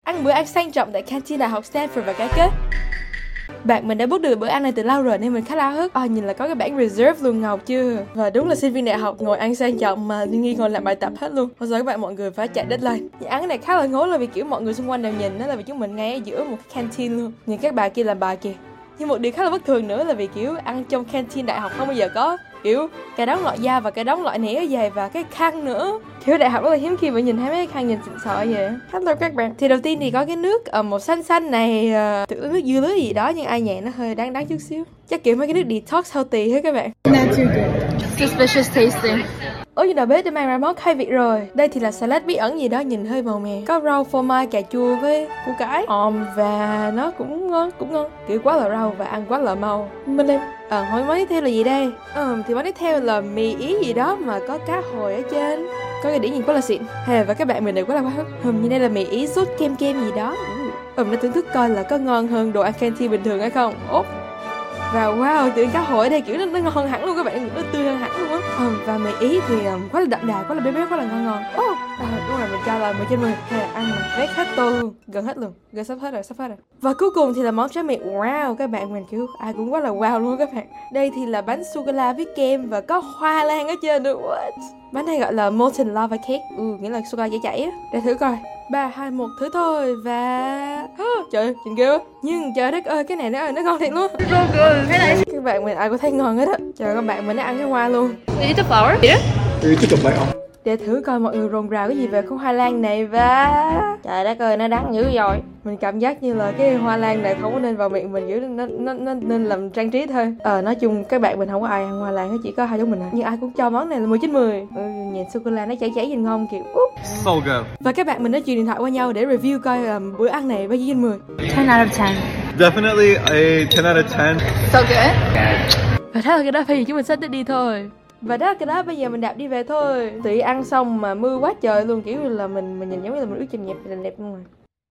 Ăn bữa ăn sang trọng tại canteen đại học Stanford và cái kết. Bạn mình đã book được bữa ăn này từ lâu rồi nên mình khá la hức. Nhìn là có cái bảng reserve luôn, ngầu chưa. Và đúng là sinh viên đại học ngồi ăn sang trọng mà Nghi ngồi làm bài tập hết luôn. Bây giờ các bạn mọi người phải chạy deadline. Nhưng ăn cái này khá là ngố là vì kiểu mọi người xung quanh đều nhìn, đó là vì chúng mình ngay ở giữa một cái canteen luôn. Nhìn các bà kia làm bài kìa. Nhưng một điều khá là bất thường nữa là vì kiểu ăn trong canteen đại học không bao giờ có kiểu cái đóng loại da và cái đóng loại nĩa dày và cái khăn nữa. Kiểu đại học rất là hiếm khi mà nhìn thấy mấy cái khăn nhìn xịn sò vậy. Hello các bạn. Thì đầu tiên thì có cái nước màu xanh xanh này, tự nước dưa lưới gì đó nhưng ai nhẹ nó hơi đáng chút xíu. Chắc kiểu mấy cái nước detox healthy hết các bạn. Not too good. Suspicious tasting. Ôi nhưng đầu bếp đã mang ra món khai vị rồi. Đây thì là salad bí ẩn gì đó nhìn hơi màu mè. Có rau phô mai, cà chua với củ cải. Và nó cũng ngon. Kiểu quá là rau và ăn quá là mau. Mình lên. Hỏi món tiếp theo là gì đây? Thì món tiếp theo là mì ý gì đó mà có cá hồi ở trên. Có cái đĩa nhìn quá là xịn. Và các bạn mình đều quá là quá như đây là mì ý sốt kem gì đó. Nó thưởng thức coi là có ngon hơn đồ ăn canteen bình thường hay không. Và wow, tự nhiên cá hồi ở đây kiểu nó ngon hẳn luôn các bạn, nó tươi hơn hẳn luôn á. Và mì ý thì quá là đậm đà, quá là béo béo, quá là ngon. Đúng rồi, mình cho là 10/10. Ăn mà vét hết tô luôn, gần hết luôn, gần sắp hết rồi. Và cuối cùng thì là món tráng miệng. Wow, các bạn mình kiểu ai cũng quá là wow luôn các bạn. Đây thì là bánh sô cô la với kem và có hoa lan ở trên nữa. What? Bánh này gọi là molten lava cake, nghĩa là sô cô la chảy á. Để thử coi. 3, 2, 1 thử thôi. Và trời ơi, nhìn ghê quá. Nhưng trời đất ơi, cái này nó ngon thiệt luôn. So good. Thế này. Các bạn mình ai cũng thấy ngon hết á. Trời, các bạn mình đã ăn cái hoa luôn. Is it the flower? Yeah. Để thử coi mọi người rồn rào cái gì về con hoa lan này. Và trời đất ơi, nó đắng dữ rồi. Mình cảm giác như là cái hoa lan này không có nên vào miệng mình, kiểu nó nên làm trang trí thôi. Nói chung các bạn mình không có ai ăn hoa lan hết, chỉ có hai chúng mình. Nhưng ai cũng cho món này là 10/10. Nhìn sô cô la nó chảy nhìn ngon kiểu. So good. Và các bạn mình đã truyền điện thoại qua nhau để review coi bữa ăn này bao nhiêu trên 10. 10 out of 10. Definitely a 10 out of 10. So good. Và đó là cái đó bây giờ chúng mình xách đi thôi. Và đó là cái đó bây giờ mình đạp đi về thôi. Tự ăn xong mà mưa quá trời luôn, kiểu là mình nhìn giống như là mình ướt chân nhẹp là đẹp luôn rồi.